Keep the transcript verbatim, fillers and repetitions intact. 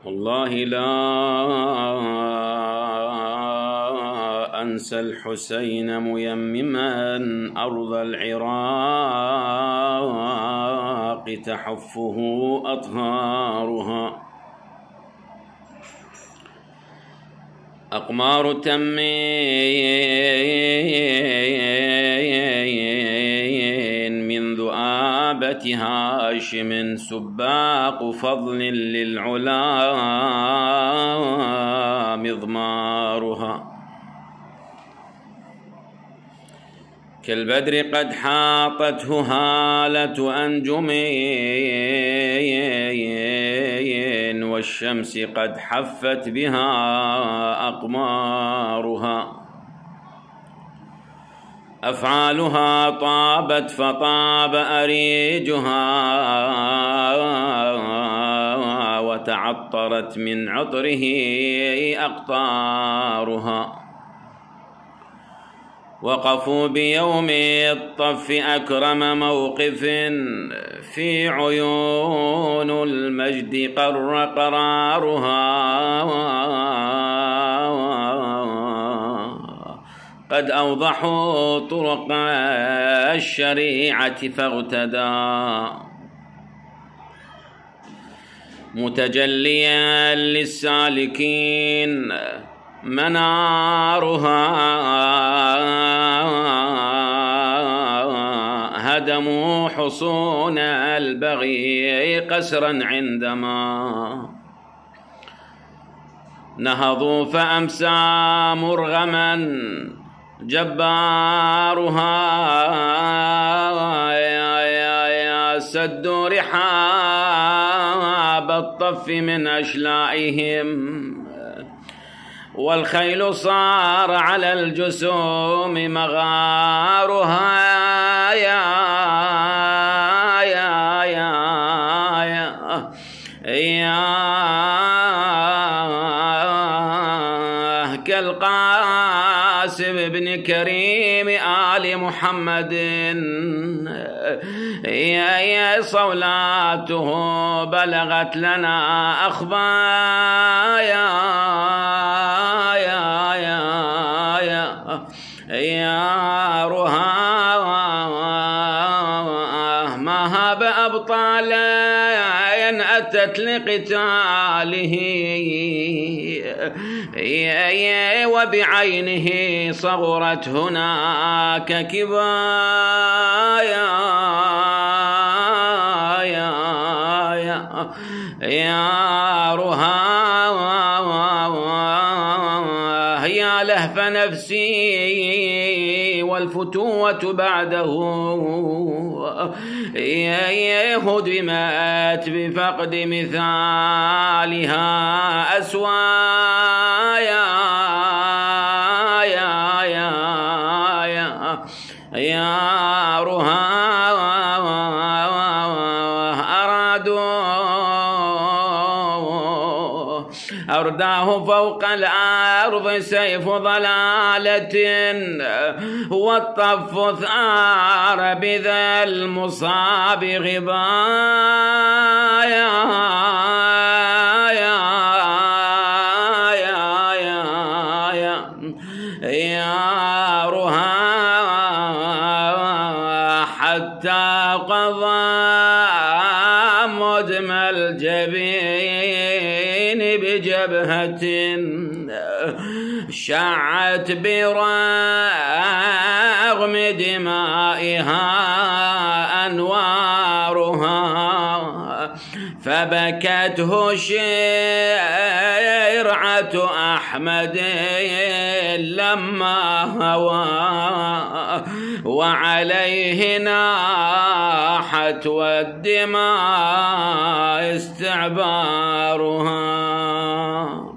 والله لا أنسى الحسين ميمما أرض العراق تحفه أطهارها. أقمار تمين من ذؤابة هاشم سباق فضل للعلا مضمارها. كالبدر قد حاطته هالة أنجم والشمس قد حفت بها أقمارها. أفعالها طابت فطاب أريجها وتعطرت من عطره أقطارها. وقفوا بيوم الطف أكرم موقف في عيون المجد قر قرارها. قد أوضحوا طرق الشريعة فاغتدى متجليا للسالكين منارها. هدموا حصون البغي قسرا عندما نهضوا فأمسى مرغما جبارها. سدوا رحاب الطف من أشلائهم والخيل صار على الجسوم مغارها. يا يا يا يا يا كالقاسم بن كريم آل محمد يا يا صولاته بلغت لنا أخبار. يا يا يا يا يا رها ما هاب أبطالا أتت لقتاله وبعينه صغرت هناك كبايا. يا يا يا رها يا لهف نفسي والفتوة بعده هدمت بفقد مثالها أسوايا. يا يا يا يا رها أرادوا أرداه فوق الأرض سيف ضلالة والطف ثار بذا المصاب غبايا. يا يا يا يا يا رها حتى قضى مدم الجبين بجبهة شعت برغم دمائها أنوارها. فبكته شرعة أحمد لما هوى وعليه ناحت والدماء استعبارها.